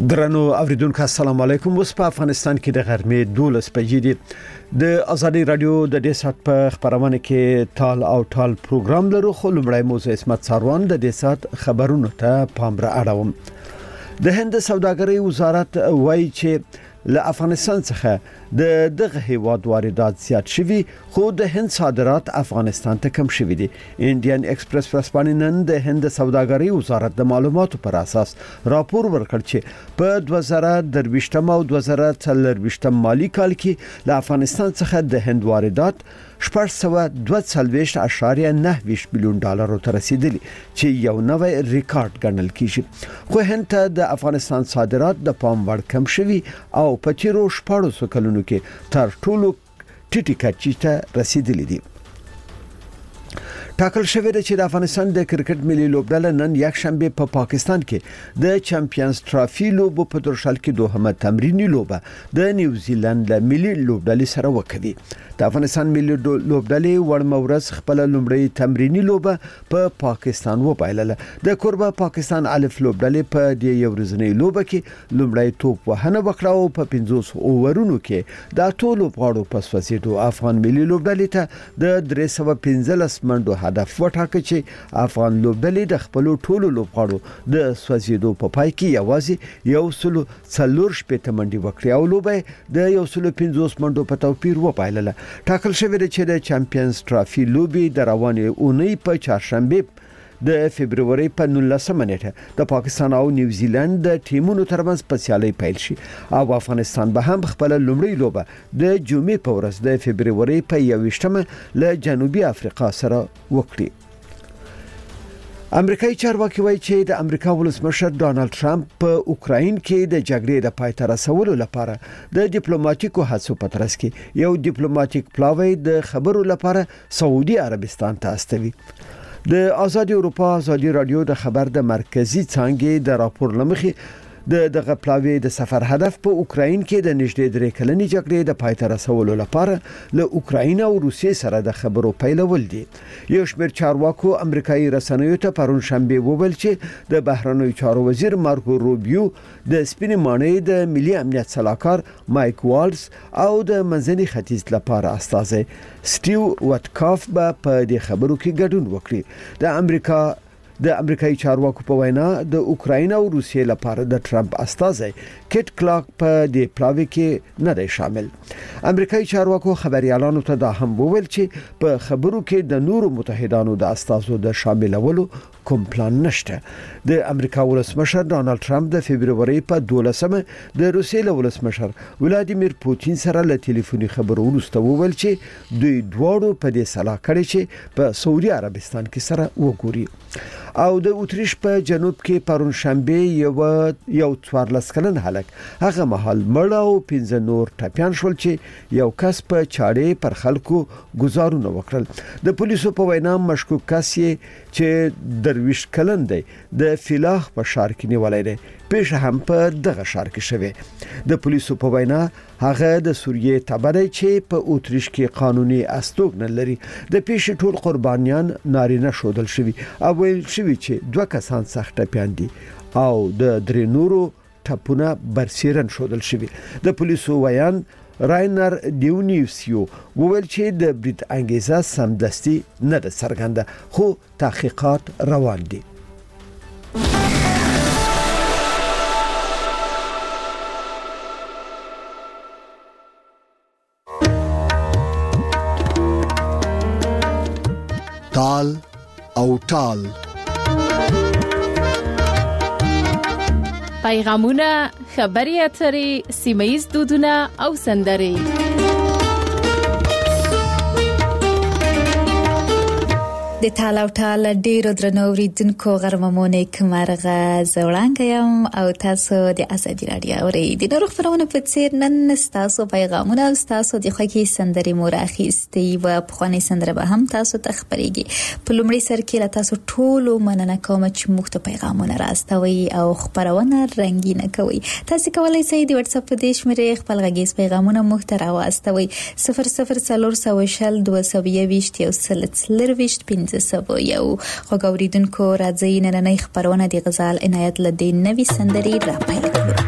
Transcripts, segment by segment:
درنو اوریدونکو السلام علیکم. اوس په افغانستان کې د غرمې 12 بجې دي. د ازادي رادیو د دې سات په خبرونه کې ټال او ټال پروګرام لرو. خو لمړی موضوع اسمت ساروان د دې سات خبرونو ته پام را اړوم. د هند سوداګرۍ وزارت وایي چې له افغانستان څخه دغه هیواد واردات زیات شوي، خو د هند صادرات افغانستان ته کم شوي دي. انډین ایکسپریس ورځپاڼې نن د هند سوداګرۍ وزارت د معلوماتو پر اساس راپور ورکړ چې په 2023 او 2024 مالی کال کې له افغانستان څخه د هند واردات 422.9 بلیون ډالر ته رسیدلی چې یو نوې ریکارډ ګڼل کیږي. خو هند ته د افغانستان صادرات د پام وړ کم شوي او په تیرو 14 کلونو کې تر ټولو ټیټه کچې ته رسیدلی دي. ټاکل شوی دی چې د افغانستان د کرکټ ملي لوبډله نن یک شنبه په پاکستان کې د چمپیونز ټرافي لوبو په درشل کې دوهمه تمرینی لوبه د نیوزیلند له ملي لوبډلې سره وکړي. د افغانستان ملي لوبډلې وړمه ورځ خپل لومړی تمرینی لوبه په پاکستان وبایلله. د قربه پاکستان الف لوبډلې په دې یو ورځنۍ لوبه کې لومړی توپ وهنه وکړه او په 50 اوورونو کې د ټولو غاړو په سوسیدو افغان ملي لوبډلې ته د 315 منډو هدف وټاکه چې افغان لوبډلې د خپل ټولو لوبغاړو د سوځیدو په پای کې یوازې یو سلو څلور شپږ منډي وکړي او لوبه د یو سلو 50 منډو په توپیر وبایلله. ټاکل شوی دی چې د چمپیونز ټرافي لوبي د روانې اونۍ په چهارشنبه د فبرवरी په 19 نیټه د پاکستان او نیوزیلند د ټیمونو ترمنځ په سیالي پیل شي او افغانستان به هم خپل لومړی لوبه د جمعې په ورځ د فبرवरी په 21 له جنوبي افریقا سره وکړي. امریکایي چارواکي وایي چې د امریکا ولسمشر ډانلډ ټرمپ په اوکراین کې د جګړې د پای ته رسولو لپاره د ډیپلوماټیکو هڅو په ترڅ کې یو ډیپلوماټیک پلاوی د خبرو لپاره سعودي عربستان ته استوي. د آزادي اروپا آزادي رادیو د خبر د مرکزی څانګې د راپور لمخې دغه پلاوی د سفر هدف په اوکراین کې د نږدې 3 کلنې جګړې د پای ته رسولو لپاره له اوکراین او روسیې سره د خبرو پیلول دي. یو شمېر چارواکو امریکایي رسنیو ته پرون شنبه وویل چې د بهرنیو چارو وزیر مارکو روبیو د سپینې ماڼۍ د ملي امنیت صلاحکار مایک والز او د منځني ختیځ لپاره استازي سټیو وټکاف به په دې خبرو کې ګډون وکړي. د امریکایي چارواکو په وینا د اوکراین او روسیې لپاره د ټرمپ استازي کټ کلاک په دې پلاوی کې نه دی شامل. امریکایي چارواکو خبريالانو ته دا هم وویل چې په خبرو کې د نورو متحدانو د استازو د شاملولو کوم پلان نشته. د امریکا ولسمشر ډانلډ ټرمپ د فبرवरी په 12 د روسیې ولسمشر ولادیمیر پوتین سره له ټلیفوني خبرو وروسته وویل چې دوی دواړو په دې صلاح کړې چې په سعودي عربستان کې سره وګوري. او د اتریش په جنوب کې پرون شنبه یو 14 کلن هلک هغه محل مړ او 15 نور ټپيان شول چې یو کس په چاړې پر خلکو گزارونه وکړل. د پولیسو په وینا مشکوک کس چې درویش کلن دی د فلاح په ښار کې نیولای دی. پیښه هم په دغه ښار کې شوه. د پولیسو په وینا هغه د سوریې تبعی چې په اتریش کې قانوني استوګنه لري. د پیښې ټول قربانیان نارینه شودل شوی او ویل شوی چې 2 کسان سخت ټپيان دي او د 3 نورو ټپونه برسیرن شودل شوی. د پولیسو ویان راینر دیونیوسیو وویل چې د بریټ انګیزه سمدستي نه ده څرګنده، خو تحقیقات روان دي. ټال او ټال پیغامونه، خبري اترې، سیمایي دودونه او سندري. د ټال او ټال ډیرو درنو اوریدونکو غرممونه کومرغه زوړانګ یم او تاسو د ازادي رادیو اوري د نورو خبرونه په څیر نن تاسو پیغامونه او تاسو د خوږی سندري مورخیستي و په خاني سندره به هم تاسو ته خبريږي. په لومړي سر کې تاسو ټول مننه کوم چې موږ ته پیغامونه راستوي او خبرونه رنگینه کوي. تاسو کولای شئ د واتس اپ په دیش مې خپل غږیز پیغامونه موږ ته راوستوي 00 420 220 1 د سبو یو خوګوریدونکو راځي نننۍ خبرونه د غزال عنایت لدین نوې سندري را پیل کړو.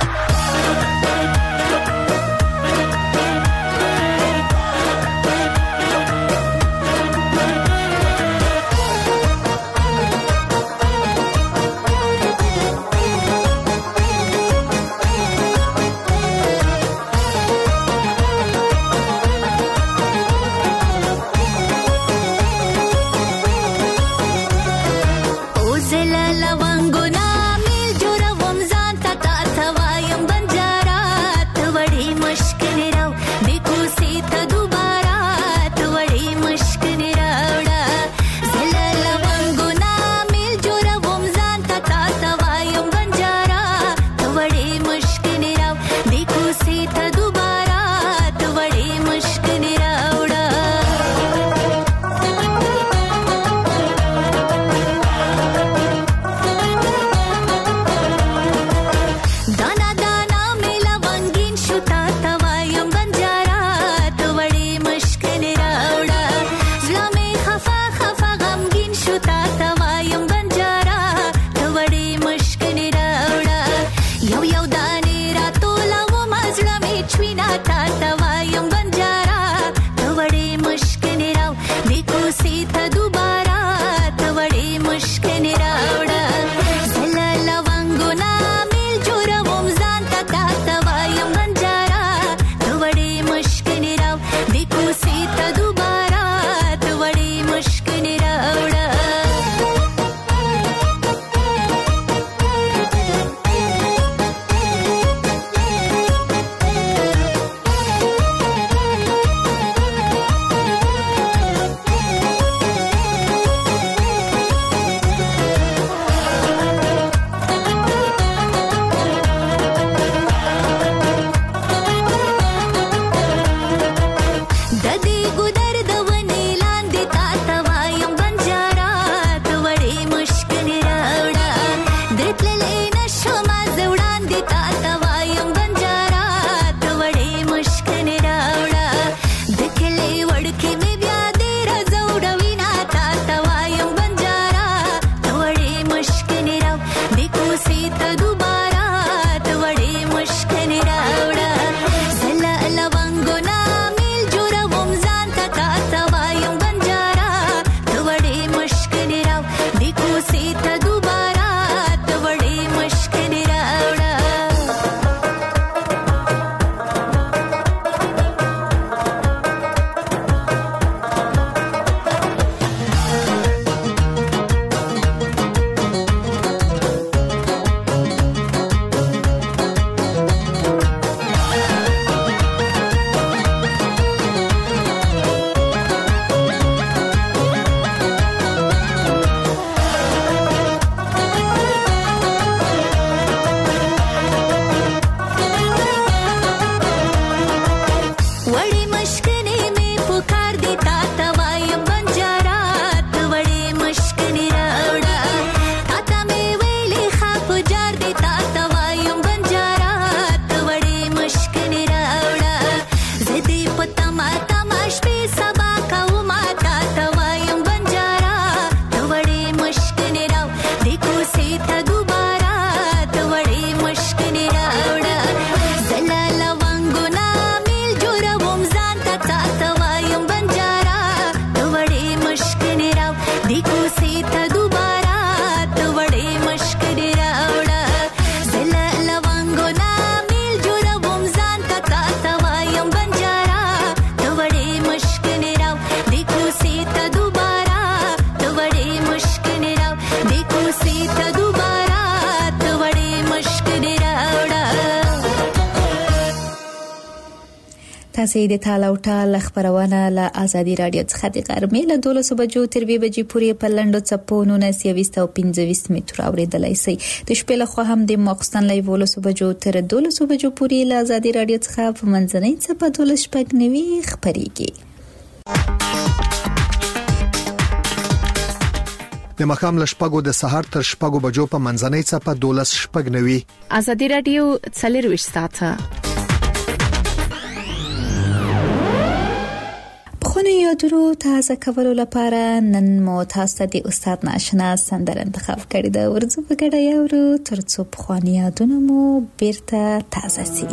تاسو د تاله او ټال خبرونه له ازادي رادیو څخه د غرمې له 12 بجو تر 2 بجې پورې په لندو چپونو 1925 متر اوریدلای شئ. د شپې له خوا هم د ماخستن له 12 بجو تر 12 بجو پورې له ازادي رادیو څخه په منځنۍ چپه 12 خبريږي. د مخام لشپګو د سحر تر شپګو بجو په منځنۍ چپه 12 ازادي رادیو څلرويش ساعته. خونی یادونو تازه کولو لپاره نن مو تاسو ته د استاد ناشنا سندره انتخاب کړې ده. ورځو په ګډه یورو ترڅو پخواني یادونه مو بیرته تازه شي.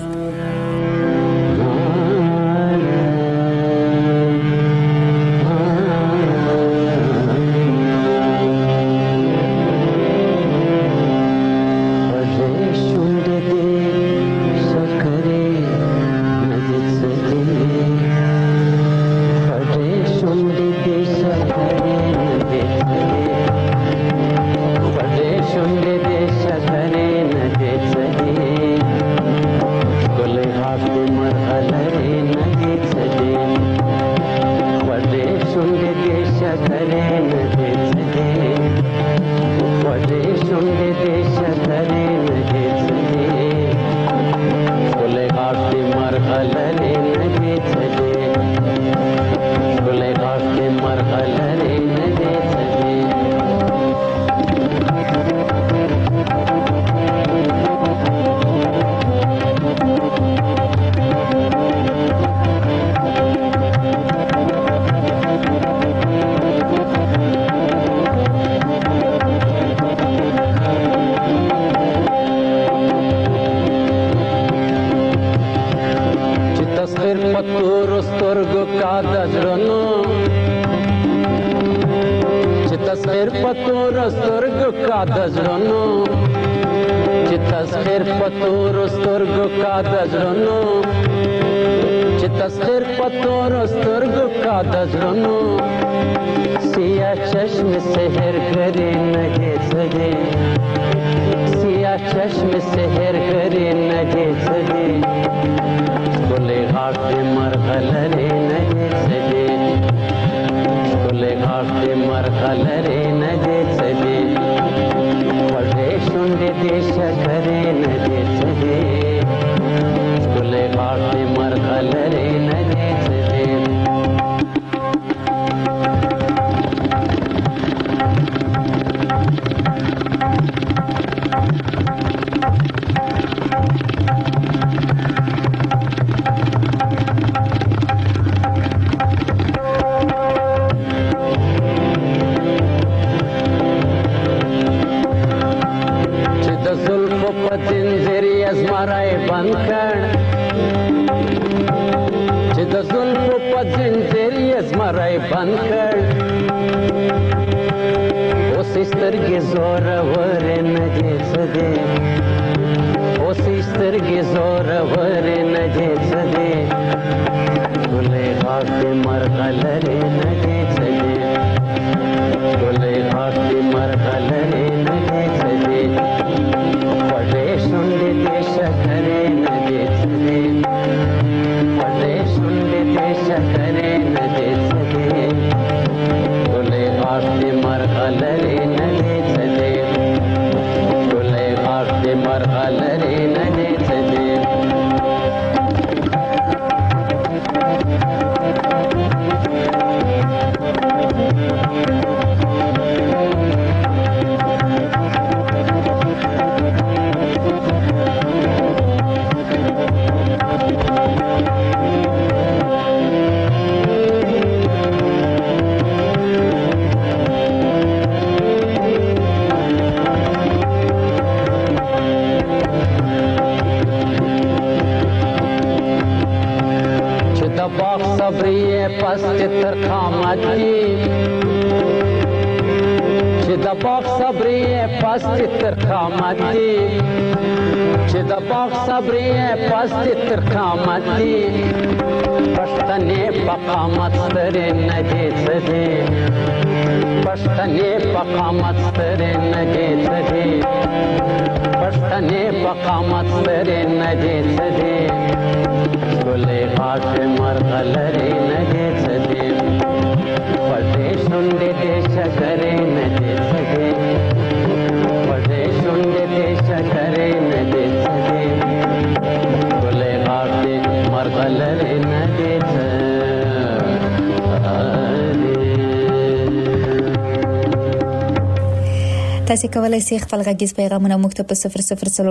تاسو کولای شئ خپل غږیز پیغامونه موږ ته په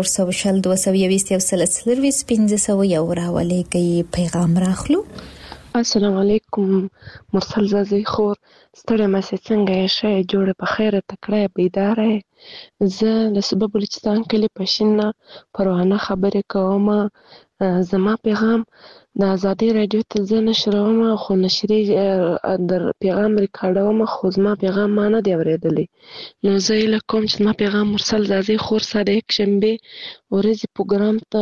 0040222015 راولېږئ. پیغام راخلو. السلام علیکم مرسل زازی خور ستړی ماسې څنګه یې ښه یې جوړه په خیره تکړه یې بیداره یې زه د صوبه بلوچستان کلي پشین نه پروانه خبرې کوم زما پیغام د ازادي رادیو ته زه نشروم خو نشري در پیغام ریکارډوم خو زما پیغام ما نه دی اورېدلی نو زه هیله کوم چې زما پیغام مرسل زازی خور سره د یکشنبې ورځې پروګرام ته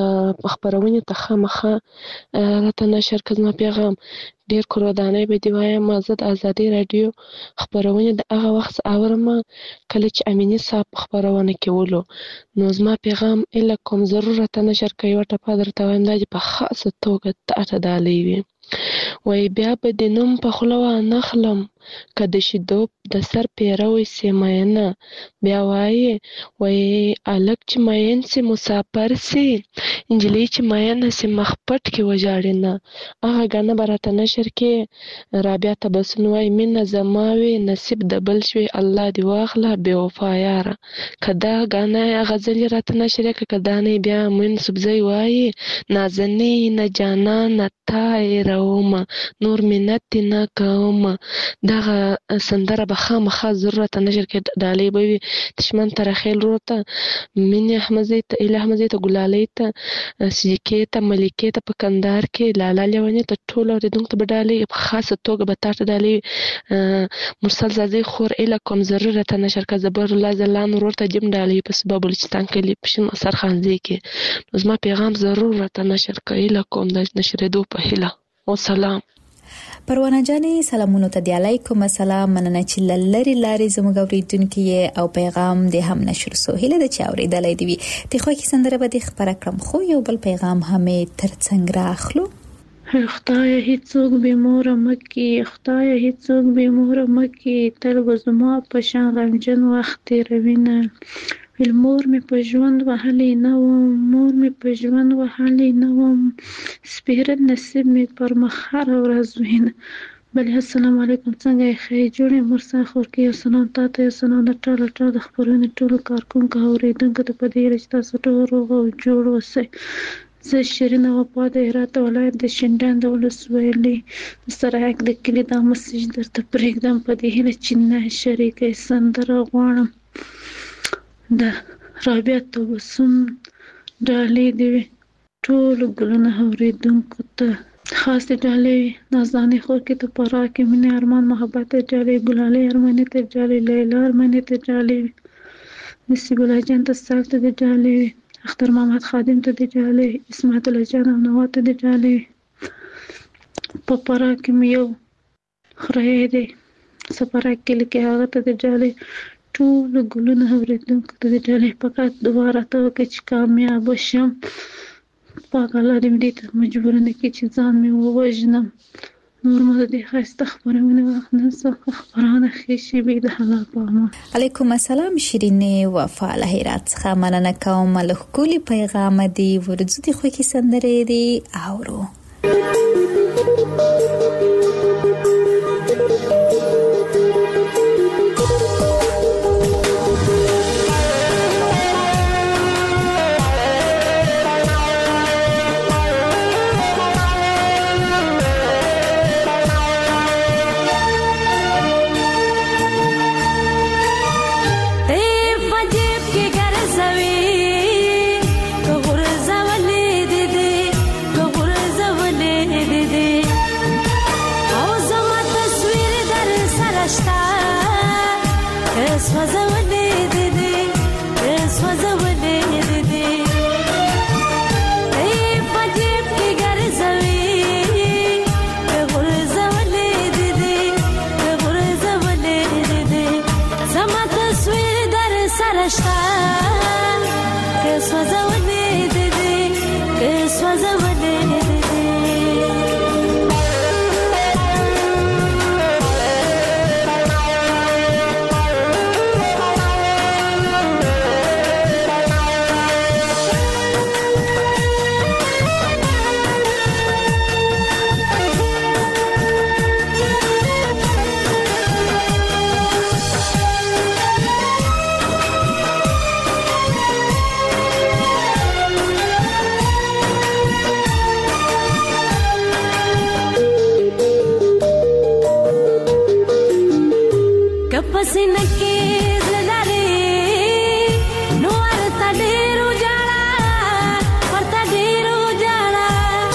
خپرونې ته خامخا راته نشر کړه زما پیغام ډېر کورودانۍ به دې وایم زه د ازادي رادیو خپرونې د هغه وخت اورم کله چې امیني صاحب په خپرونه کې ولو نو زما پیغام هیله کوم ضرور راته نشر کړه یوه ټپه درته وایم دا چې په خاصه توګه تاته ډالۍ وي وایي بیا به دې نوم په خوله وانخلم که د شیدو د سر پیروی سي مینه بیا وایي هلک چې مین سي مسافر سي نجلۍ چې مینه سي مخ پټ کې وژاړي هغه ګانه به راته نشر کې رابعه تبسم وایي مینه زما وي نصیب د بل شوی الله دې واخله بې وفا یاره که دا ګانه غزل یې راته نشر یې که دا نه بیا موین سبزی وایي نازنې نه جانانه تا یې رومه نور منت دې نه کومه دغه سندره به خامخا ضرور راته نشر کې ډالۍ به وي دشمن ترخیل ورور ته مینې احمدزۍ ته ایله احمدزۍ ته ګلالۍ ته سیکې ته ملیکې ته په کندهار کې لالا لیوني ته ټولو اورېدونکو ته به ډالۍ په خاصه توګه به تا ته ډالۍ مرسل زازۍ خور ایله کوم ضرور راته نشر کړه زبر الله ځلان ورور ته جیم ډالۍ په صوبه بلوچستان کلي پشین سرخانځۍ کې نو زما پیغام ضرور راته نشر کړه ایله کوم د نشرېدو په هیله وسلام پروانه جانې سلامونو ته دی علیکم السلام مننه چې لری لاري زموږ اوریدونکو او پیغام دې هم نشر سو هله د چا اوریدلای دی ته خو کې سندره به دې خبره کړم خو یو بل پیغام همې ترڅنګ راخلو خدای هیڅوک به مور مکي خدای هیڅوک به مور مکي تر وزما په شان غمجن وخت روینه مور می په ژوند وهلې نه وم مور می په ژوند وهلې نه وم سپیره نصیب می پر مخ هر ورځ وینه بل السلام علیکم څنګه یې ښه جوړې مرسا خور کې یو سلام تاته یو سلام د ټول د خبرونه ټول کارکونکو اوریدونکو ته په دې رښتا تاسو ټول روغ او جوړ اوسئ زه شیرین وفا د هرات ولایت د شینډان د ولسوالۍ سرایک د کلي د مسجد درته پرېږدم په دې هیله چې نه شریکه سندره غواړم د رابعه تبسم ډالۍ دی ټول ګلونه اوریدونکو ته خاص ډالۍ نازاني خور کې ته پرا کې مینه ارمان محبت ډالۍ ګلالۍ ارماني ته ډالۍ لیلا ارماني ته ډالۍ نصیب الله جان ته سالت ته ډالۍ اختر محمد خادم ته ډالۍ اسمت الله جان او نوات ته ډالۍ په پرا کې یو خره دی سپرا کې لکه هغه ته ډالۍ ټول ګلونه اوریدونکو ته ډالۍ فقط دوباره ته چې کامیاب شم پاک الله دې دې ته مجبور نه کړي چې ځان مې ووژنم نور مو دې خسته خبرونه نه څه خبرونه خېشي به د حلال پامه علیکم السلام شیرینې وفا له هرات څخه مننه کوم له کلی پیغام دی ورځ دې خو کې سندره دی اورو پسینه کې زلاري نو ورته ډېرو جاړه ورته ډېرو جاړه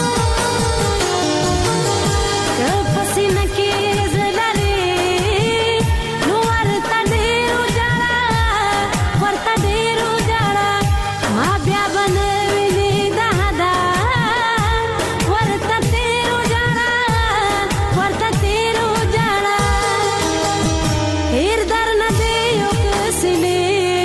پسینه کې زلاري نو ورته ډېرو جاړه ورته ډېرو جاړه ما بیا بنوي دهدا ورته تیرو جاړه ورته تیرو جاړه هیر در نه دی یو کسلی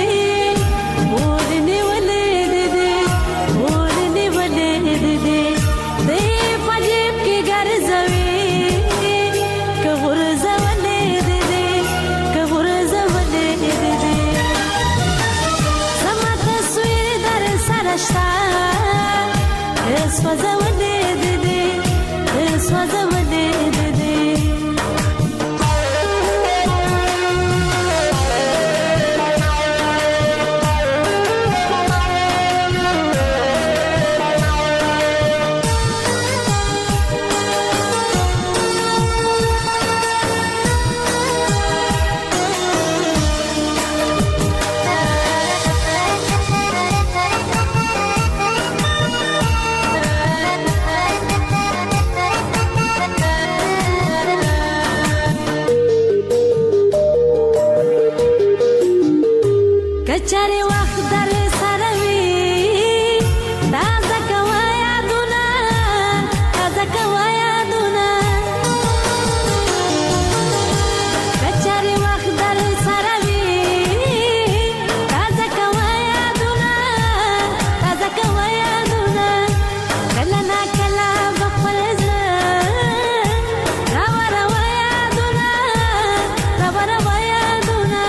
ورنی ولې دې ورنی ولې دې دې پجیب کې ګرځوي که ورځولې دې که ورځولې دې سما تصویر در سره شتا اس وځولې دې اس وځولې دې کچاري وخت در سره وي تازه کوه یادونه تازه کوه یادونه کچاري وخت در سره وي تازه کوه یادونه تازه کوه یادونه کله نا کله بخپل زړه راوړوه یادونه راوړوه یادونه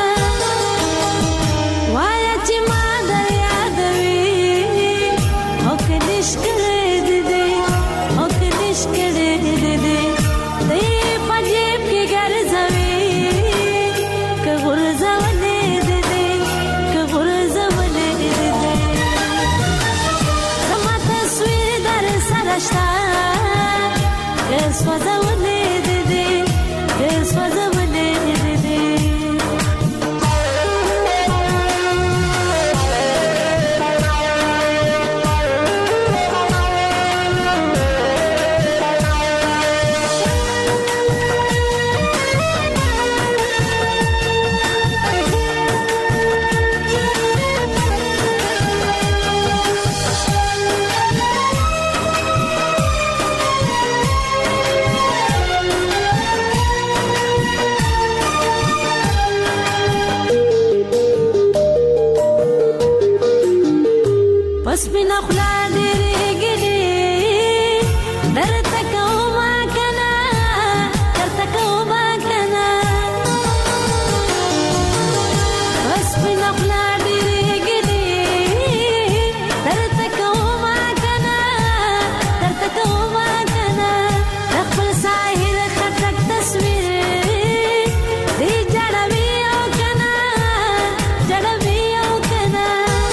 وایا چې ما در یادوي او کدیش کړې دې او کدیش کړې دې دې پجیب کې ګرځوي که ورځولې دې که ورځولې دې سما تصویر در سره شتا اس وځولې دې اس وځولې دې پس بنا خلا ډېرې ګلې درته کومه کنه درته کومه کنه پس بنا خلا ډېرې ګلې درته کومه کنه درته کومه کنه خپل ساحل خټک تصویر دې جړوي او کنه جړوي او کنه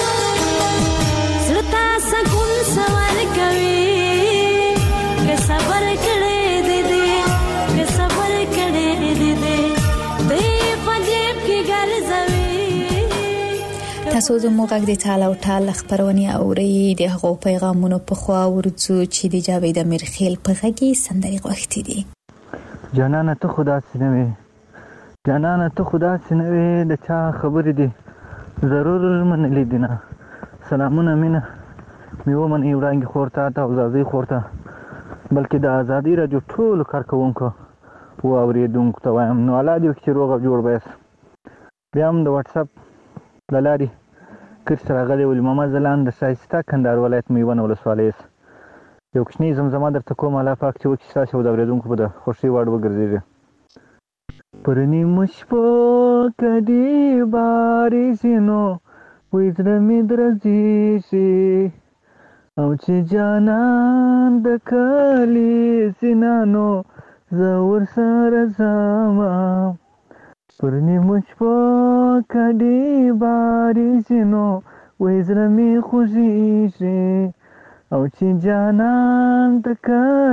سرتا سکون سوال کوي که صبر کړې دې که صبر کړې دې دې پجیب کې ګرځوي تاسو زموږ غږ د ټال او ټال خبرونه اوري د هغو پیغامونو په خوا ورڅو چې د جاوید امیرخیل په غږی سندري غوښتي دي جانانه ته خدا سينوي جانانه ته خدا سينوي د چا خبرې دي ضرور من لیدنه سلامونه مینه میو من ایرانګي خورته تا او زازي خورته بلکې د ازادي راډیو ټول کارکونکو او اوریدونکو ته وایم نو الاده چې روغ جوړ بیس بیا هم د واتس اپ لاري کړ سره غلي ول محمد زلان د شایسته کندهار ولایت میوان ولسوالیس یو کښنی زمزمه درته کوم الله پاک چې وکړي تاسو د اوریدونکو په خوشي وړ وګرځي پرنی مشپو کدی باري سينو وې زړه مې درځي شي او چې جانان د کلی سینانو زور سره زما پرنی مشپو کدی باري سينو وې زړه مې خوشي شي او چې جانان د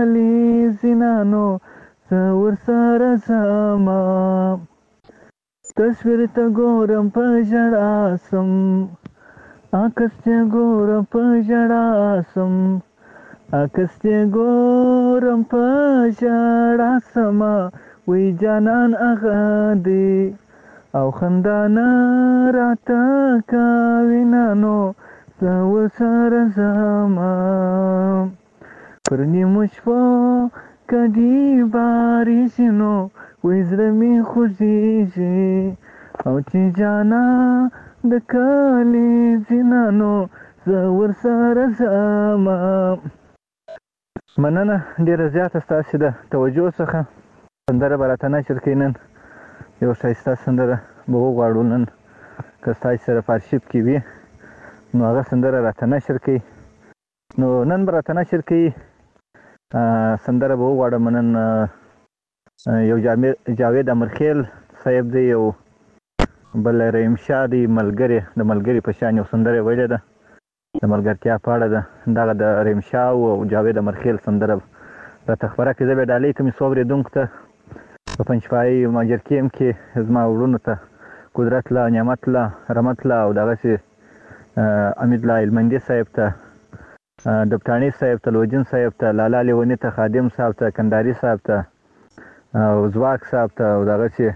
کلی سینانو زور سره زما تصویر ته ګورم په ژړا سم عکس ته ګورم په ژړا سم عکس ته ګورم په ژړا سم وی جانان اغه دی او خندانه راته کوي نانو زه ورسره زما پر نیمو شپو کدی بارېږي نو وی زړه مې خوږېږي او چې جانا د کلي ځینانو زه ورسره زما. مننه ډېره زیاته ستاسې د توجه څخه. سندره به راته نشر کوي نن یو ښایسته سندره به وغواړو نن که ستاسې سره په ارشیف کې وي نو هغه سندره راته نشر کوي. نو نن به راته نشر کوي سندره به وغواړم نن یو جاوید امرخیل صاحب دی یو بل رحیم شاه دی ملګری د ملګري په شان یو سندره ویلې ده د ملګرتیا په اړه ده دغه د رحیم شاه او جاوید امرخیل سندره راته خپره کړي. زه به ډالۍ کوم څو اورېدونکو ته په پنجپایي ماجرکیم کې زما وروڼو ته قدرت الله نعمت الله رحمت الله او دغسې امید الله علمندي صاحب ته دبټاني صاحب ته لوجین صاحب ته لالا لیوني ته خادم صاحب ته کنداري صاحب ته او زواک صاحب ته او دغسې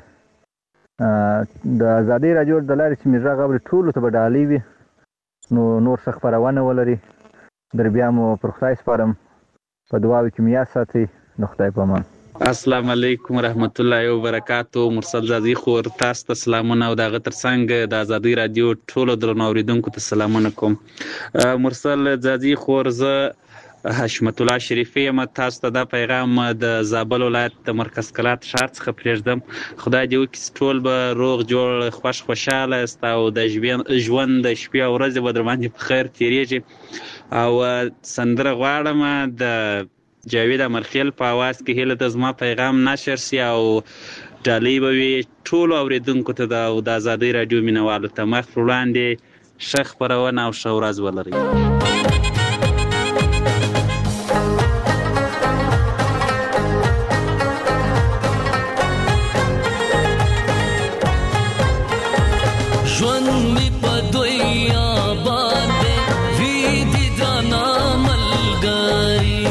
د ازادۍ راډیو د لارې چې مې غږ اوري ټولو ته به ډالۍ وي نو نور څه خپرونه ولري در بیا مو پر خدای سپارم په دعاوو کې مې یاد ساتئ د خدای په امان. السلام علیکم ورحمت الله وبرکاتو. مرسل زازي خور تاسو ته سلامونه او دغه ترڅنګ د ازادۍ رادیو ټولو درنو اوریدونکو ته سلامونه کوم. مرسل زازي خور زه حشمت الله شریفی یم. تاسو ته دا پیغام د زابل ولایت د مرکز کلات ښار څخه پرېږدم. خدای دې وکړي ټول به روغ جوړ خوشحاله یاست او د ژوند د شپې او ورځې به در باندې په خیر تېرېږي. او سندره غواړم د جاوید امرخیل په اواز کې هیله ده زما پیغام نشر سي او ډالۍ به وي ټولو اورېدونکو ته او د ازادۍ راډیو مینوالو ته. مخ پر وړاندې ښه خپرونه او ښه ورځ ولرئ. ژوند مې په دوی آباد دی وی دي درانه ملګري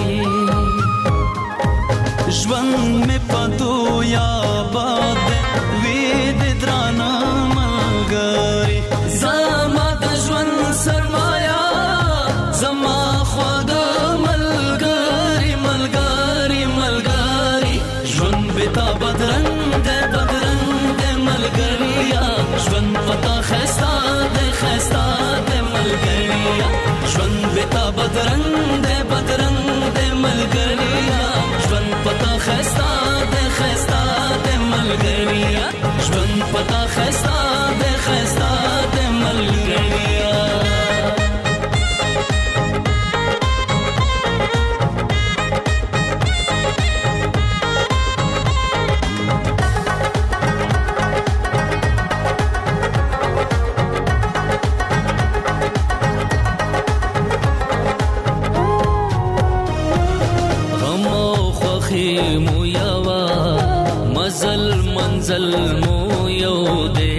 ژوند مې په دوی آباد دی وی دي درانه ملګري زما د ژوند سرمایا زما خواږه ملګري ملګري ملګري ژوند به تا بدرنګ دی ملګریا ژوند پتا خستا د ملګریا ژوند بتا بدرنګ د ملګریا ژوند پتا خستا د ملګریا ژوند پتا خستا د ملګریا مو یوا منزل مو یو دے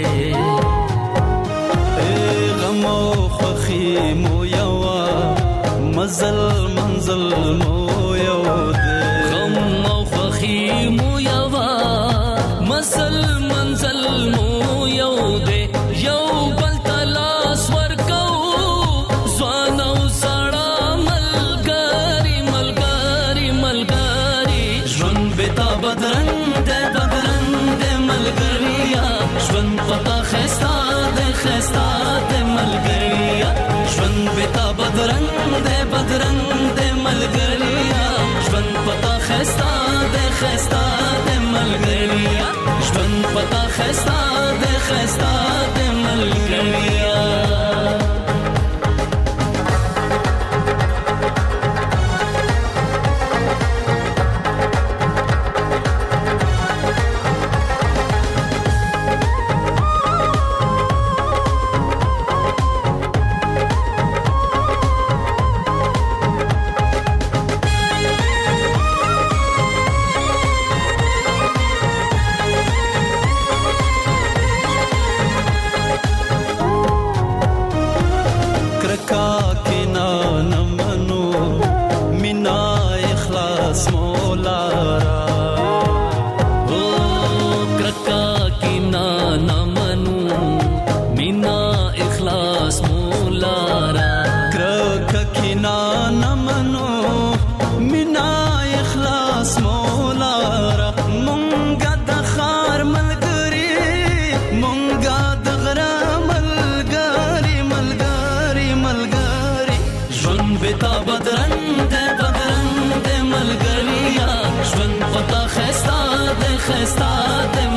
غم او خوخی مو یوا منزل مو یو دے غم او خوخی مو یوا منزل مو یو دے یو بل تلاس ورکو ځوان او سړا ملګری ملګری ملګری ژوند بتا بدرنګ د ملګریا ژوند پتا خستا د ملګریا ژوند بتا بدرنګ د ملګریا ژوند پتا خستا د ملګریا ژوند پتا خستا د ملګریا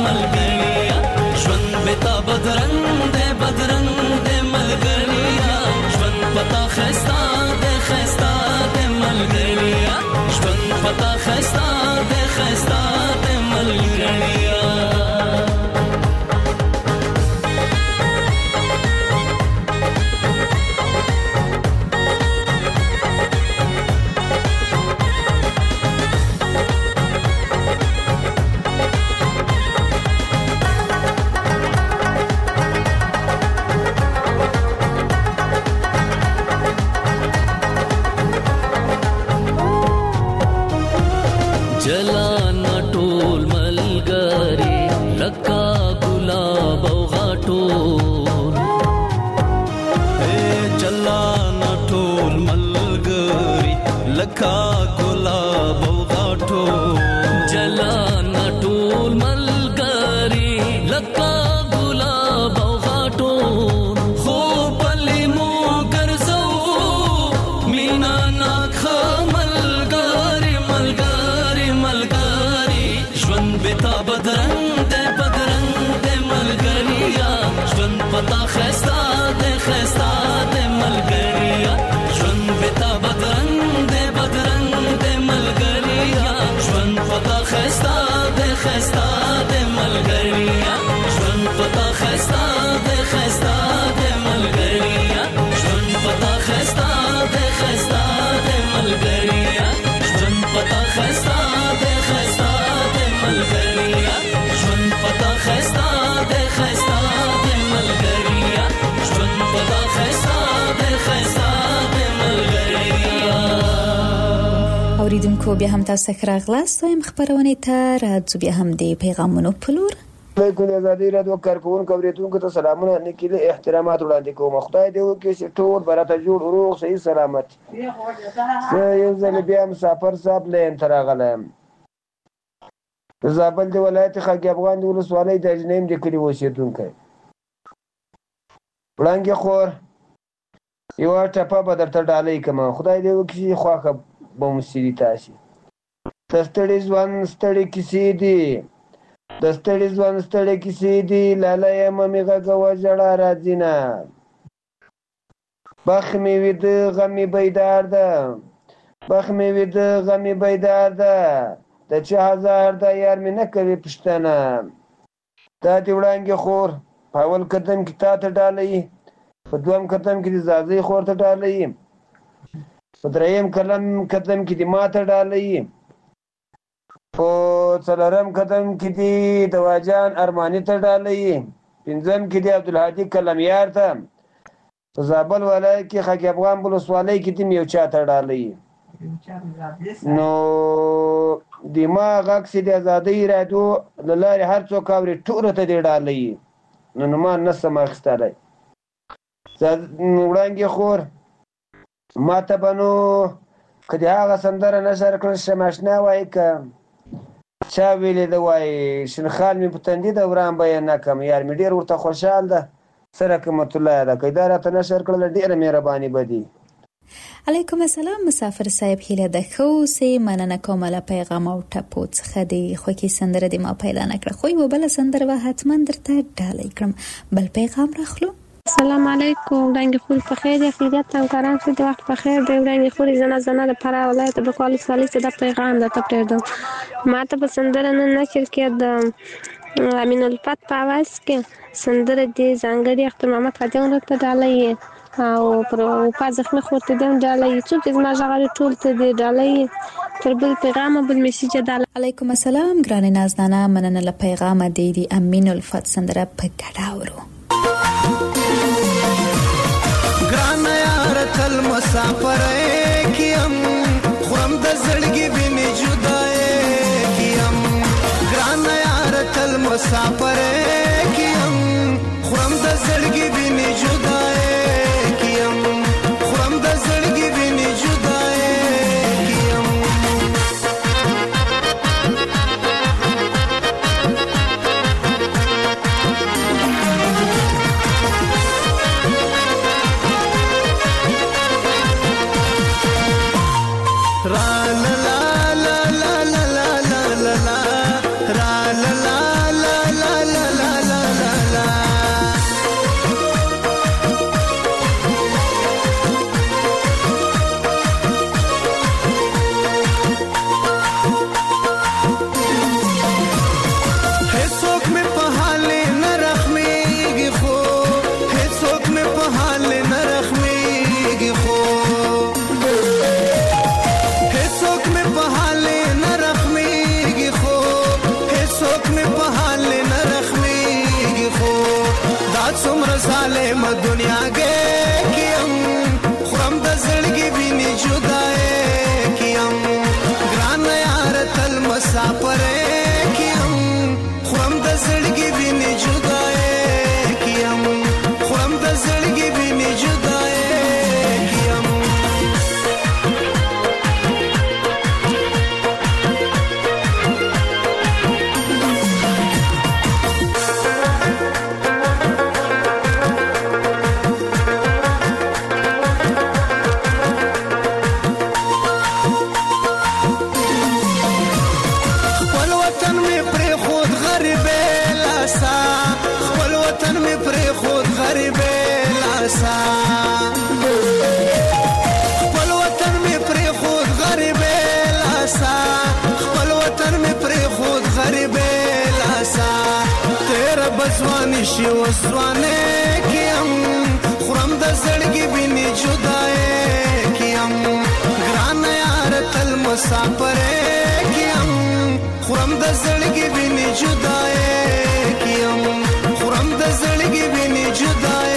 ملګریا ژوند بتا بدرنګ دې ملګریا ژوند پتا خستا دې ملګریا ژوند پتا خستا دې ملګریا جلانا ټول ملګری لکه ګلاب او غاټول جلانا ټول ملګری لکه ګلاب او غاټول جلانا ټول ملګری لکه ګلاب او غاټول خو بلې مو ګرځو مینا ناخه بتا بدرنګ دې ملګریا ژوند پتا خستا دې ملګریا ژوند بتا بدرنګ دې ملګریا ژوند پتا خستا دې ملګریا ژوند پتا خستا دې ملګریا ژوند پتا خستا دې ملګریا ژوند پتا خستا ملګریا ژوند پتا خستا دې ملګریا ژوند پتا خستا دې ملګریا اوریدونکو بیا هم تاسو ته راغلاست وایم خبرونه ته راځو بیا هم د پیغامونو پلور لیکن ازادي رادیو کارکون کوریدونکو ته سلامونه نکله احترامات وړاندې کوم خدای دې وکړي چې ټول برته جوړ روغ صحیح سلامت یو ځل بیا مسافر صاحب لین تراغلم زابل دی ولایت خاک افغان دی ولسوالۍ د اجنیم د کلی اوسیدونکی وړاندې خور یو ټپه به درته ډالۍ کوم خدای دې وکړي خواخه به مو سړي تاسې د ستړي ځوان ستړي کیسې دي د ستړي ځوان ستړي کیسې دي لاله یم مې غږوه ژړا راځي نه بخ مې ویده غم مې بیدار ده بخ مې ویده غم مې بیدار ده د چا هزار دا یار مې نه کوي پښتنه دا دې وړاندې خور په اول قدم کې تا ته ډالۍ په دویم قدم کې د زازۍ خور ته ډالۍ په دریم قدم کې د ما ته ډالۍ په څلورم قدم کې د دواجان ارماني ته ډالۍ پنځم کې د عبدالهادي کلمیار ته په زابل ولایت کې خاک افغان ولسوالۍ کې د یو چا ته ډالۍ نو د ما غږ چې د ازادۍ رادیو له لارې هر څوک اوري ټولو ته دې ډالۍ نو ما نسم اخیستلی وړاندې خور ما ته به نو که د هغه سندره نشر کړل شم اشنا وایي که چا ویلې ده وایي شنخال مې په تندي ده وران به یې نه کړم یار مې ډېر ورته خوشحال ده څه رقمت الله ده که دا راته نشر کړله ډېره مهرباني به دي علیکم السلام مسافر صاحب هیله ده ښه اوسئ مننه کوم له پیغام او ټپو څخه د خوږې سندره د ما پیدا نه کړه خو یوه بله سندره به حتما درته ډالۍ کړم بل پیغام راخلو السلام علیکم وړاندې خوري په خیر یا خیریت همکاران څه د وخت په خیر دی وړاندې خوري زنه د فراه ولایت د بکوالو ولسوالۍ څخه د پیغام درته پرېږدم ما ته په سندره نن نشر کې د امین الفت په اواز کې سندره د ځانګړي اختر محمد خادم ورته ډالۍ او پر په زخمي خورته د ډالۍ څوک چې ما ژغوري ټول ته د ډالۍ تر بل پیغام بل میسج ډالۍ علیکم السلام ګرانه نازنانه مننه له پیغام د امین الفت سندره په ګډا ورو ګرانه یار تل مسافر کیم خرم د زړګي بني جدای کیم ګرانه یار تل مسافر کیم خرم د زړګي بني جدای کیم خرم د زړګي بني جدای کیم څومره ظالم دنیا کې کیم خرم د زړګي ویني جدای کیم ګران یار تل مسافر کیم خرم د زړګي ویني جدای کیم خرم د زړګي ویني جدای کیم خپل وطن می پر خود غریب لاسا خپل وطن می پر خود غریب لاسا تیرا بزوانی شی وسوانه کیم خرم د زړګي ویني جدای کیم ګران یار تل مسافر کیم خرم د زړګي ویني جدای کیم خرم د زړګي ویني جدای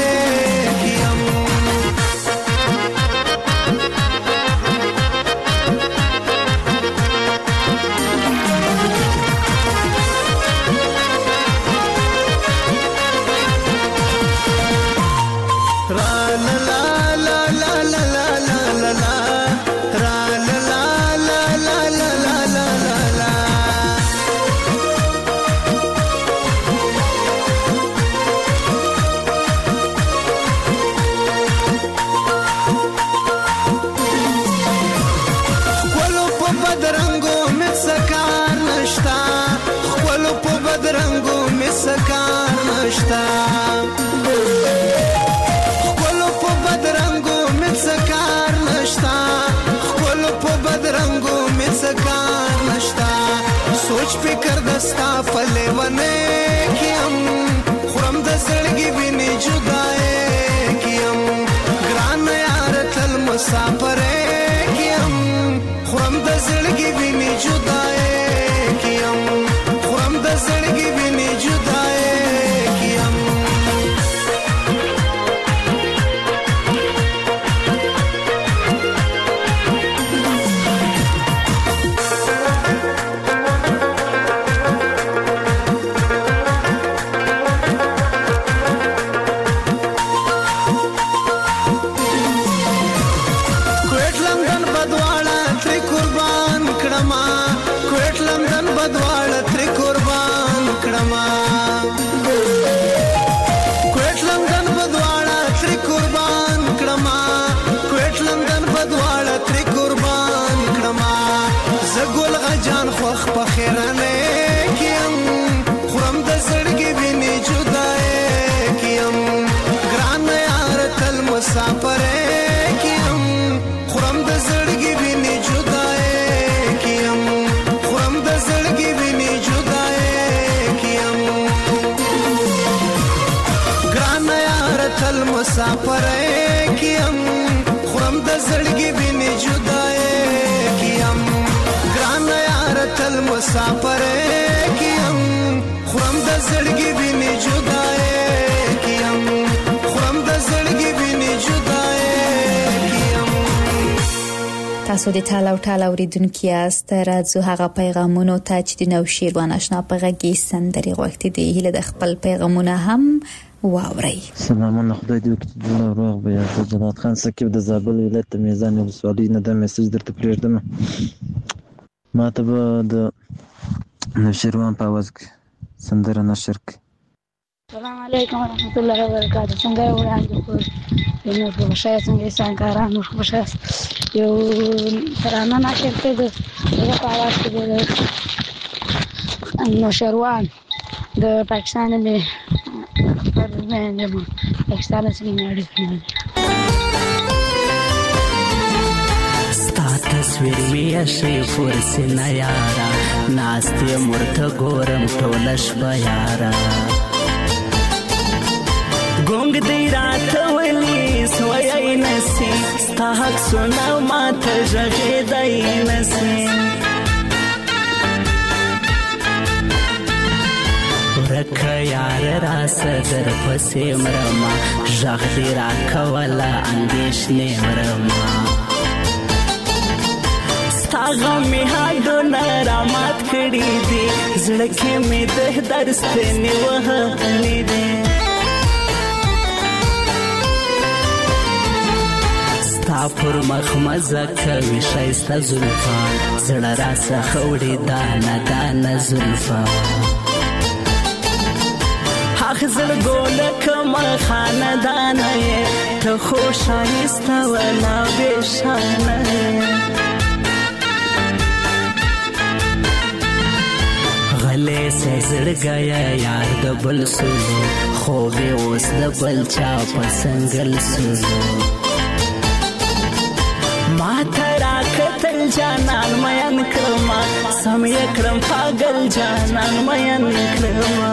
सोच फिकर दस्ता फले बने कि हम खुरम द ज़िंदगी भी नहीं जुदाए कि हम ग्रान यार तल मुसाफर कि हम खुरम द ज़िंदगी भी नहीं जुदाए कि हम खुरम द ज़िंदगी भी नहीं जुदाए कि हम جان خوخ پخیرانه کیم خورم د زړګي ویني جدای کیم ګران یار تل مسافر کیم خورم د زړګي ویني جدای کیم خورم د زړګي ویني جدای کیم ګران یار تل مسافر کیم خورم د زړګي ویني جدای کیم تل مسافر کیم خورم د زړګي ویني جدای کیم خورم د زړګي ویني جدای کیم تاسو د ټاله او ټاله اوریدونکو یاست راځو هغه پیغامونو ته چې د نو شیروان آشنا په غږی سندري غوښتي دي هله د خپل پیغامونه هم واوري. سلامونه خدای دې وکړي د روغ بیا جلات خان سکیب د زابل ولایت میزان ولسوالۍ نه د میسج درته پریږدم ما ته به د نوشیروان په आवाज کې سندره نشر کړي. السلام علیکم ورحمت الله وبرکاته. څنګه وړاندې کوم نو په شای څنګه څنګه نو په شای یو ترانه نشر کړي د په आवाज کې د نوشیروان د پاکستان نه پاکستان سره نړۍ تصویر می شي فرسنا یارا ناستې مرته ګورم ټولش بیارا ګونګ دی رات ولي سوي نسي ستا حق سنا ماته ژغې دی نسي ورکه یار را صدر پسې مرما ژغ دې را کوله اندېښنې مرما ستا غم مې هډونه رامات کړي دي زړه کې مې د درد ستنې وهلې دي ستا پر مخ مزه کوي ښایسته زلفان زړه راڅخه وړي دانه دانه زلفان هغه زړګو لکه خاندانه یې ته خو ښایسته ولا بېشانه یې غلی سې زړګیه یار د بل سولو خوب یې اوس د بل چا په سنګل سولو ما ته راکتل جانان مین کړما سم یې کړم پاگل جانان مین کړما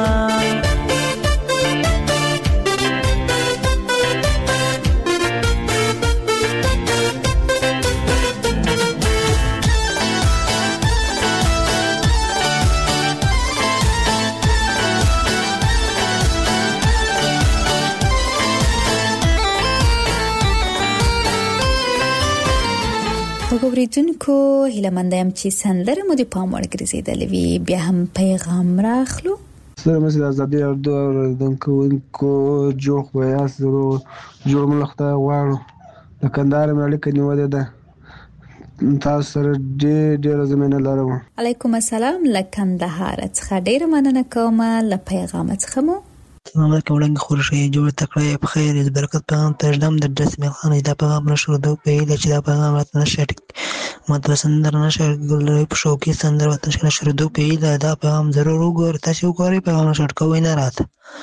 اوریدونکو هیله مند یم چې سندره مو د پام وړ ګرځېدلې وي بیا هم پیغام راخلو سره مې د ازادي راډیو اوریدونکو جوړ ویاس جوړ ملخته غواړو د کندهار مې اړیکه نیولې ده تاسو سره ډېر زمينه لرم علیکم السلام له کندهار څخه ډېر مننه کوم له پیغام څخه مو السلام علیکم وړاندې خورشي جوړ تکړه په خیر د برکت پیغام تجدم د درس میخان دا پیغام نشو د پیله چې دا پیغام راته نشه ماته سندر نشه ګلې په شوکي سندر وته نشه د پیله دا پیغام ضرور وګور تاسو وګورئ پیغام نشه کوی نه راته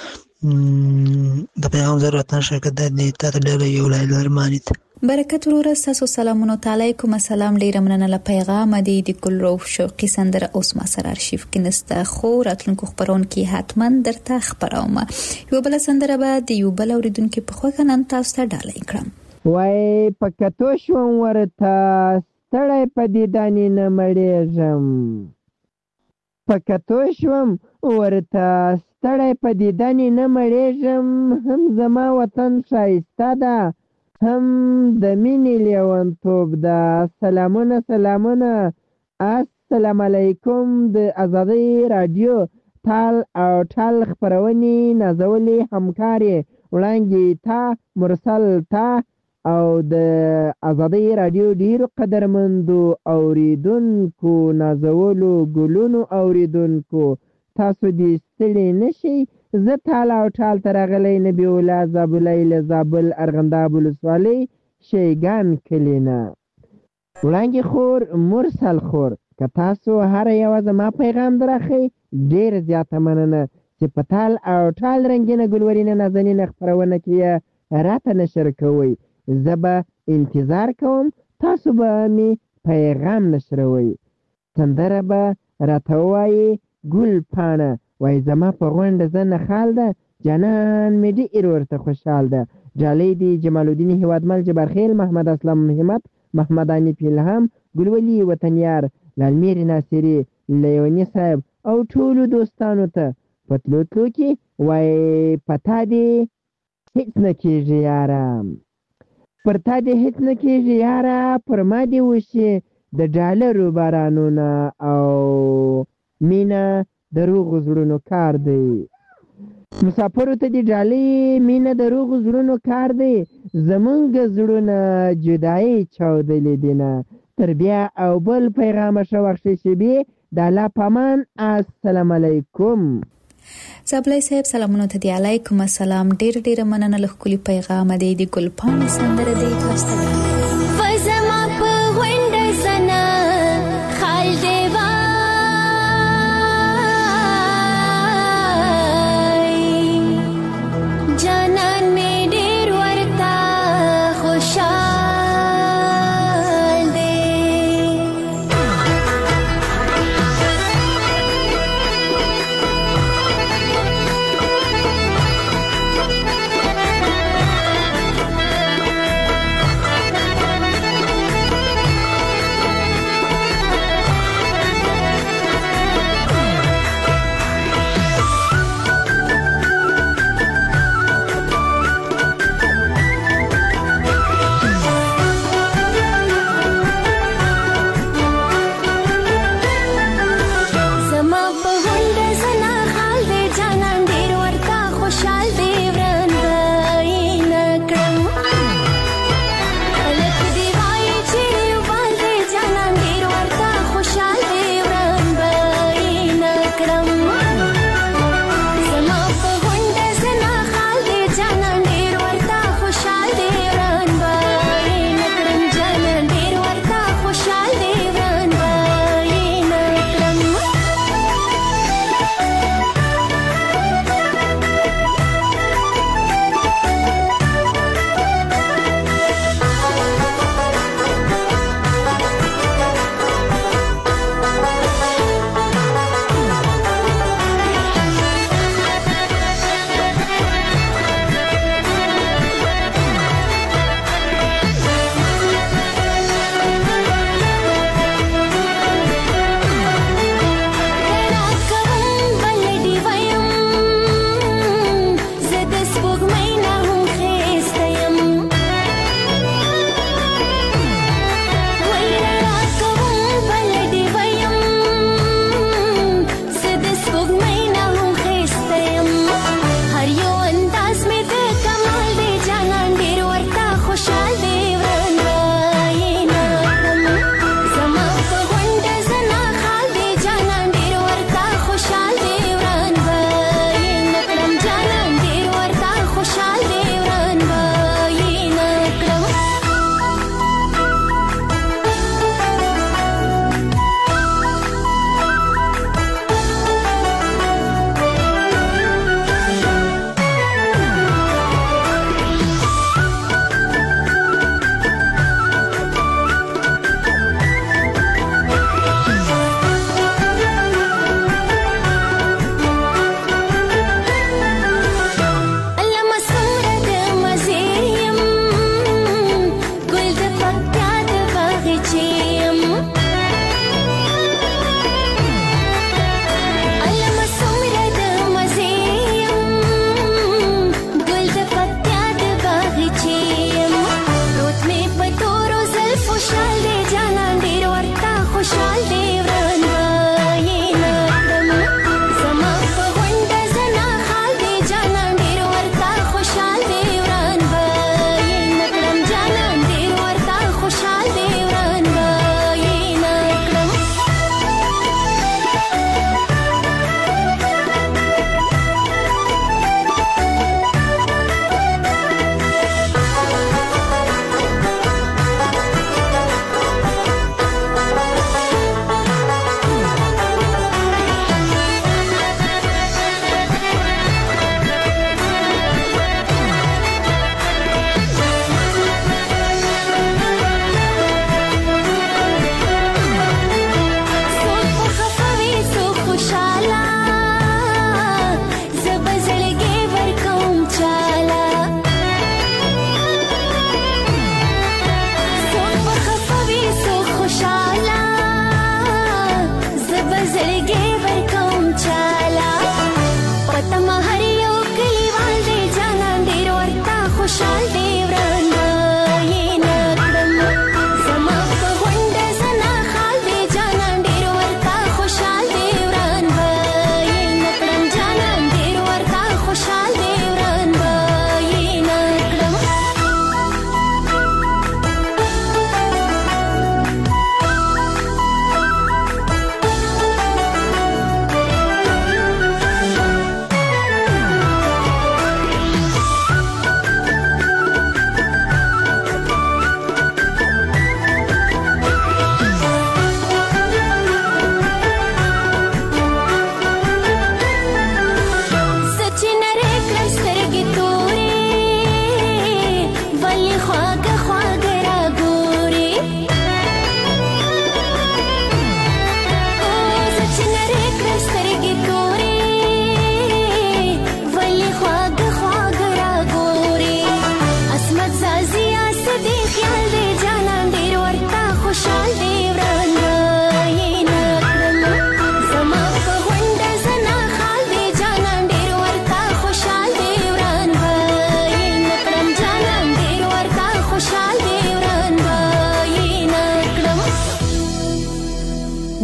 د پیغام ضرورت نشه کده د تاسو ډېر یو لرمانیت برکت وروره تاسو سلامونه علیکم السلام ډیر مننه له پیغام دی د ګل روح شوقي سندره اوس ما سره ارشیف کې نسته خو راتلونکو خبرون کې حتمن درته خبروم یو بل سندره به د یو بل اوریدونکو په خوښه نن تاسو ته ډالۍ کړم وای پکتو شوم ورته ستړی په دې دانې نه مړېږم پکتو شوم ورته ستړی په دې دانې نه مړېږم هم زما وطن ښایسته ده هم د مینې لیونتوب ده سلامونه السلام علیکم د ازادي رادیو ټال او ټال خبرونې نازولې همکاري وړاندې تا مرسل تا او د ازادي رادیو ډیر قدرمندو اوریدونکو نازولو ګلونو اوریدونکو تاسو دې ستړي نشئ زه ټال او ټال ترغلی نبی الله زابلیل زابل ارغنداب ولسوالۍ شیګان کلینا وړاندې خور مرسل خور که تاسو هر یو زما پیغام درخی ډیر زیاته مننه چې په ټال او ټال رنگینه ګلورینه نازنینه خبرونه کې راته نشر کوئ زه به انتظار کوم تاسو به می پیغام نشروئ سندره به راته وایي ګل پاڼه وای زما په غونډه زنه خال ده جانان مې ډېر ورته خوشحال ده جالۍ دی جمال الدین هیوادمل جبرخیل محمد اسلام همت محمد انیف الهام ګلولي وطنیار لالمیر ناصری لیونی صاحب او ټولو دوستانو ته پتلو کې وای پتا دی هیڅ نه کېږي یاره پر تا دی هیڅ نه کېږي یاره پر ما دی وشي د ډالرو بارانونه او مینا دروغ زړونو کار دی مسافرو ته دی ډالۍ مینا دروغ زړونو کار دی زمونږ زړونه جدای چاودلې دینه تر بیا او بل پیغام شوخشي شبي د الله پامان السلام علیکم زابلای صاحب سلامونه ته دی علیکم السلام ډیر مننه له خولي پیغام دی د ګلپان سندره دی تاسو فزما په وینډ سنا خال دیوا جانان می ډیر ورتا خوشحال دی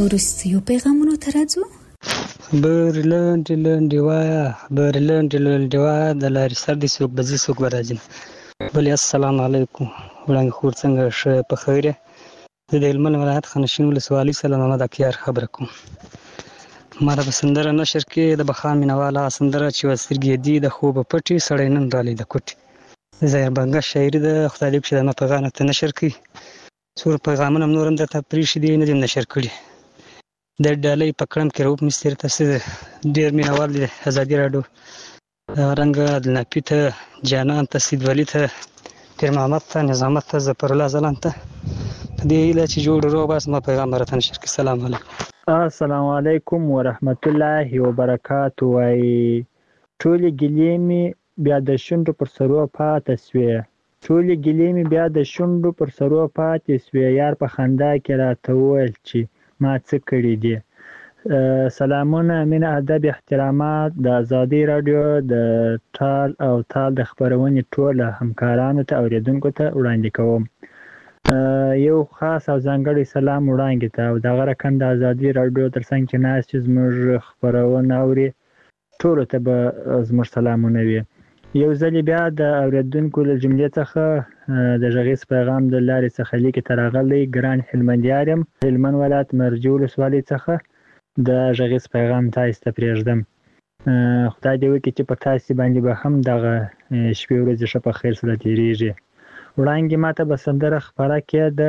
وروستیو پیغامونو ته راځو. خبر لاندې وایه د لارې سر دې څوک به ځي څوک به راځي. بلې السلام علیکم وړانګې خور څنګه ښه په خیر یې؟ زه د هلمند ولایت خانشین ولسوالۍ څخه محمد اکیار خبره کوم. ما د سندره نشر کې د بخا مینهوال هغه سندره چې سترګې دي د خوبه پټې سړی نن رالی د کوټې د ظاهر بنګه شاعري د خدای لیک چې د ما پیغام ته نشر کړي. څو پیغامونه هم نور هم درته پرېښي دي نه دي نشر کړي. د ډالۍ په کړم کې روپ مستر ته ډېر مینهوال دي ازادي راډیو رنګ عبدالنافي ته جانان ته سید ولی ته پیر محمد ته نظامت ته ظفر الله ځلان ته په دې هیله چې جوړ روغ بس ما پیغام راته نشر کړي. السلام علیکم. السلام علیکم ورحمت الله وبرکاتو. وای ټولې ګیلې مې بیا د شونډو پر سرو پاتې سوې، ټولې ګیلې مې بیا د شونډو پر سرو پاتې سوې، یار په خندا کې راته وویل چې ما څه کړي دي. سلامونه، مینه، ادب، احترامات د ازادي راډیو د ټال او تال د خپرونې ټول همکارانو ته اوریدونکو ته وړاندې کوم. یو خاص او ځانګړی سلام وړاندې ته او دغه رقم د ازادي راډیو ترڅنګ چې ناست چې زموږ خپرونه اوري ټولو ته به زموږ سلامونه وي. یو ځل بیا د اوریدونکو له جملې څخه د غږیز پیغام د لارې څخه لیکي ته راغلی ګران هلمندیار یم، هلمند ولایت مرجو ولسوالۍ څخه د غږیز پیغام تاسو ته پرېږدم. خدای دې وکړي چې په تاسو باندې به هم دغه شپې ورځې ښه په خیر سره تېرېږي. وړاندې ماته به سندره خپره کړې د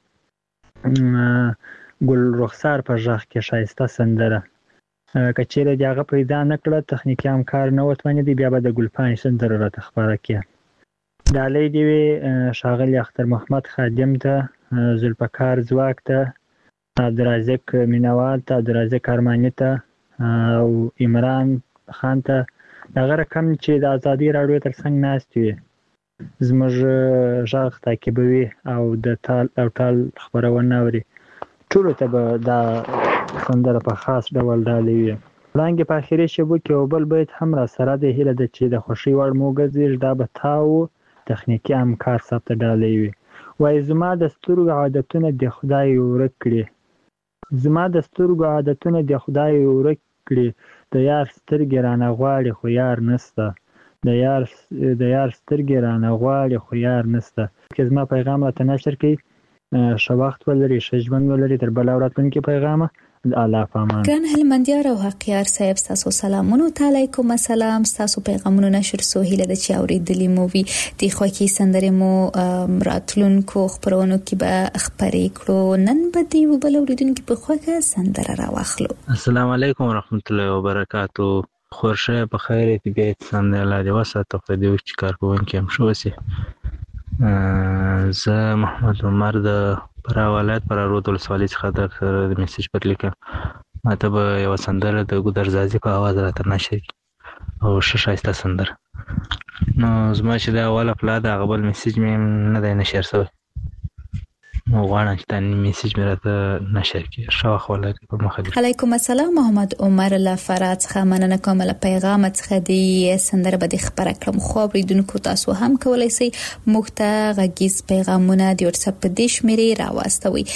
ګل رخسار په غږ کې ښایسته سندره. که چیرې د هغه پیدا نه کړه تخنیکي همکار نه وتوانېدی بیا به د ګلپاڼې سندره راته خپره کړې. ډالۍ دې وي ښاغلي اختر محمد خادم ته، ذوالفقار ځواک ته، عبدالرازق مینوال ته، عبدالرازق ارماني ته او عمران خان ته، دغه رقم چې د ازادي راډیو ترڅنګ ناست وي زموږ غږ تعقیبوي او د تال او ټال خپرونه اوري ټولو ته به دا سندره په خاص ډول ډالۍ وي. وړاندې په اخري شیبو کې یو بل بیت هم را سره دی، هیله ده چې د خوښۍ وړ مو وګرځېږي. دا به تا و تخنیکي همکار صاحب ته ډالۍ وي. وایي زما د سترګو عادتونه د خدای ورک کړي، زما د سترګو عادتونه د خدای ورک کړي، د یار سترګې رانه غواړي خو یار نسته، د یار سترګې رانه غواړي خو یار نسته. که زما پیغام راته نشر کړي ښه وخت ولري، ښه ژوند ولري. تر بله ورځ پیغامه الله پامان. ګران هلمندیار او حقیار صاحب ستاسو سلامونو ته علیکم السلام. ستاسو پیغامونو نشر سو هیله ده چې اوریدلی مو وي. د خوږې سندرې مو راتلونکو خبرونو کې به خبرې کړو. نن به دی وبل اوریدونکو په خوږه سندره راوخلو. السلام علیکم ورحمت الله وبرکاتو. خورشه په خیر طبیعت سندره لري وساتو په دې وخت کار کوونکي هم شو سي. زه محمد عمر د فراه ولایت فراه رود ولسوالۍ څخه د میسج پر لیکم. ماته به یو سندره د ګودرزازي په اواز راته نشر او ښه ښایسته سندره. نو زما چې د اوله پلا د هغه بل میسج مې نه دی نشر شوی، نو غواړم چې دا میسج مې راته نشر کړي. ښه وخت ولرئ. په مخه دې. علیکم السلام. محمد عمر له فراه څخه مننه کوم له پیغام څخه د سندره به د خبره کړم. خو اوریدونکو تاسو هم کولای شئ موږ ته غږیز پیغامونه د واتس اپ په دې شمیرې راواستوي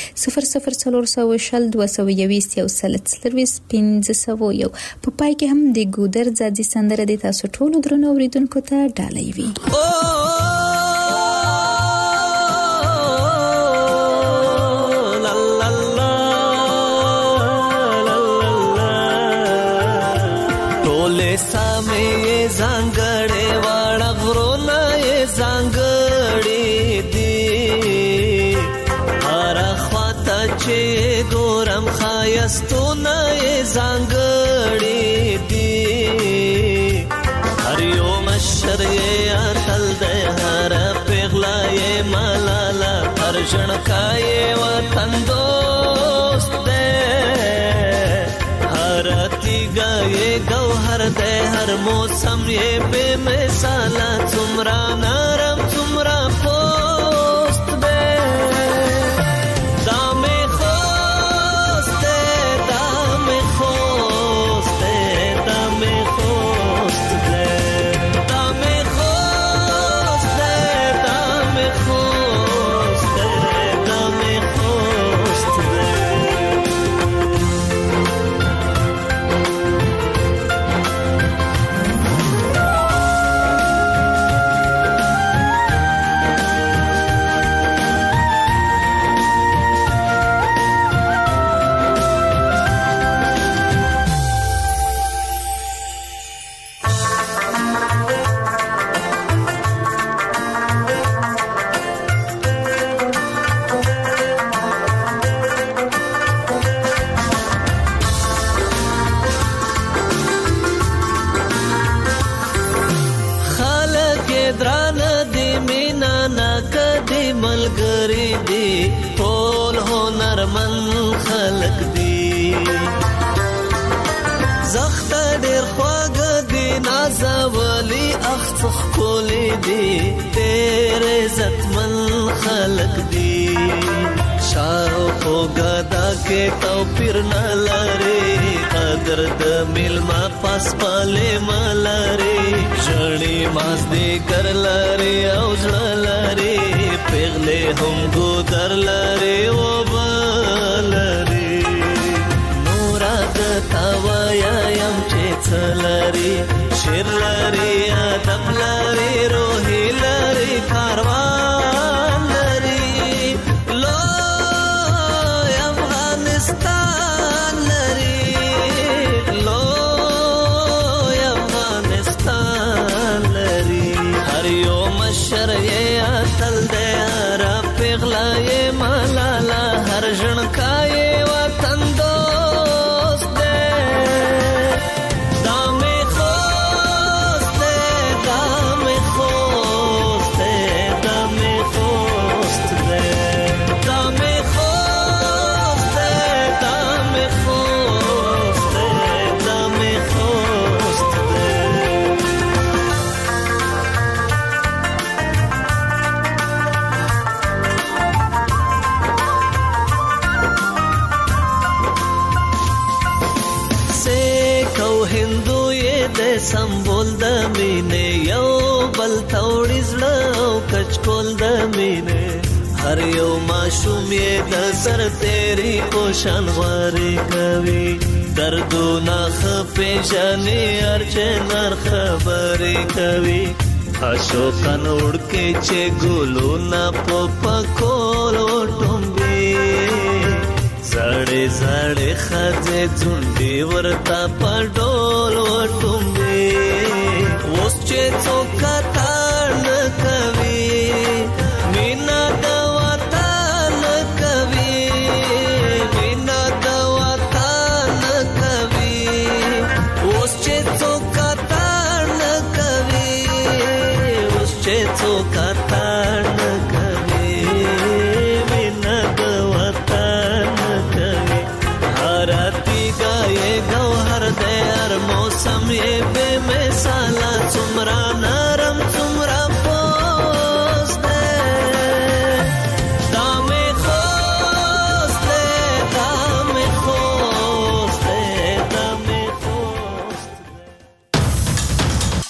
00402021 په پای کې هم د ګودرزادي سندره د تاسو ټولو درنو اوریدونکو ته ډالۍ وي. زنګړې واړه غرونه یې زنګړې دي، هر خواته چې ګورم ښایستونه یې زنګړې دي، هر یو مشر یې اتل دی، هر پیغله یې ملاله، هر ژړکا یې وطن دوست دی، هر تیګه یې ګوهر دی، هر موسم یې بے مثاله، څومره نرم څومره پوست دی، دا مې خوست دی، دا مې خوست دی، دا مې خوست دی، دا مې خوست دی، دا مې خوست دی، دا مې خوست دی. ملګری دی ټول هنرمن خلق دی زخت ډیر خواږه دی نازولی اخڅ کولی دی ډیر عزتمن خلق دی شاو خو غدا کې توپیر نه لري قدر د ملما پاس پاله ملري ژړې ماس دې کر لري او ځړ لري پیغله هم ګودر لري او بلري نورا د تاویا يم چې څلري شیر لري ادب لري روحي لري کاروان لري سمبول د مینه یو بل توړي زړه او کچکول د مینه هر یو معشوم یې د سر تیری کو شانواري کوي دردونه خپې جنې ارچنر خبرې کوي اشو کنوړ کې چې ګلو نه پکول وټومبي زړې زړې خځې ځونډي ورتا پډول وټومبي اوس چې څوک تان کوي مینا د وطن کوي مینا د وطن کوي اوس چې څوک تان کوي اوس چې څوک تان